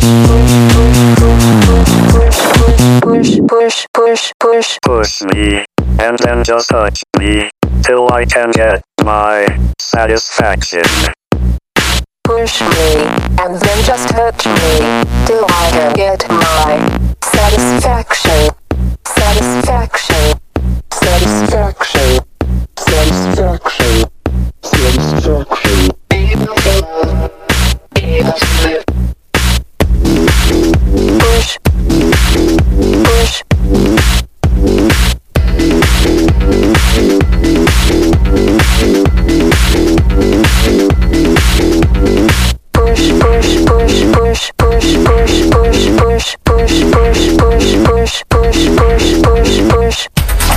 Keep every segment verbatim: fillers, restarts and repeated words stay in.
push, push, push, push, Push me, and then just touch me, till I can get my satisfaction. push me, and then just touch me, till I can get my satisfaction, satisfaction, satisfaction, satisfaction, satisfaction. Push, push. Push, push, push, push, push, push, push, push, push, push, push, push, push, push, push, push.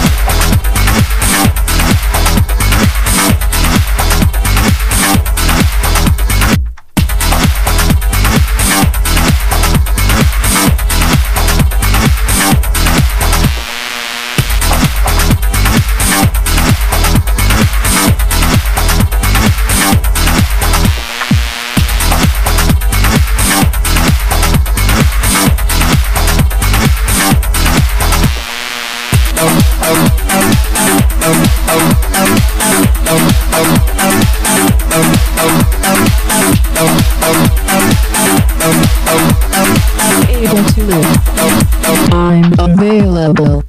Able to live. I'm available.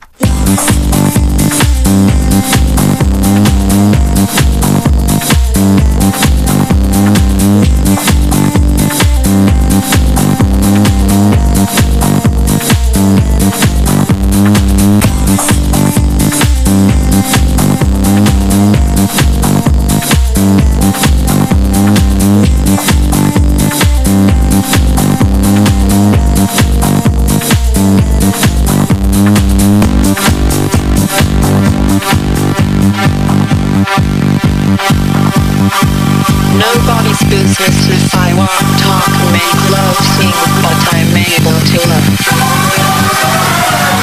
Nobody's business if I walk, talk, make love, sing, but I'm able to love.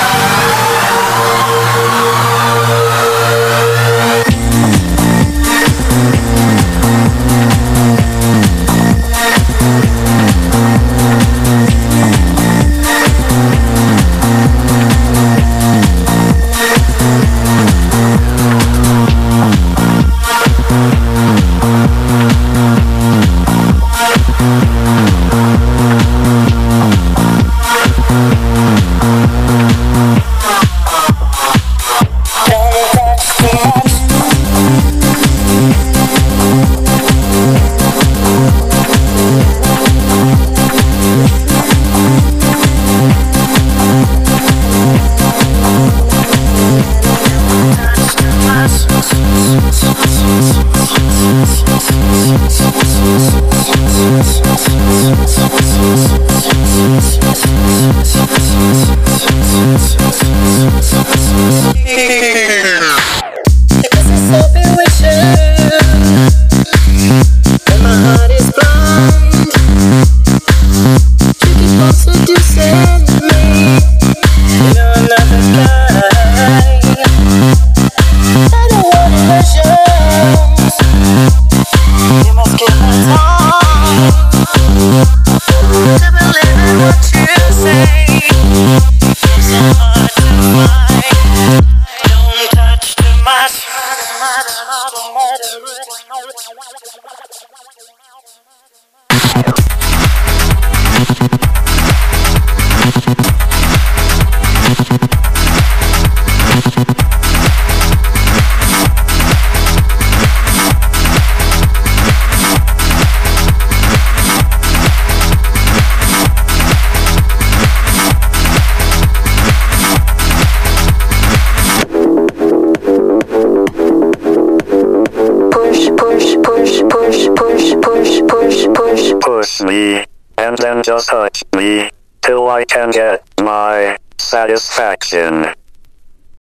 Push me, and then just touch me, till I can get my satisfaction.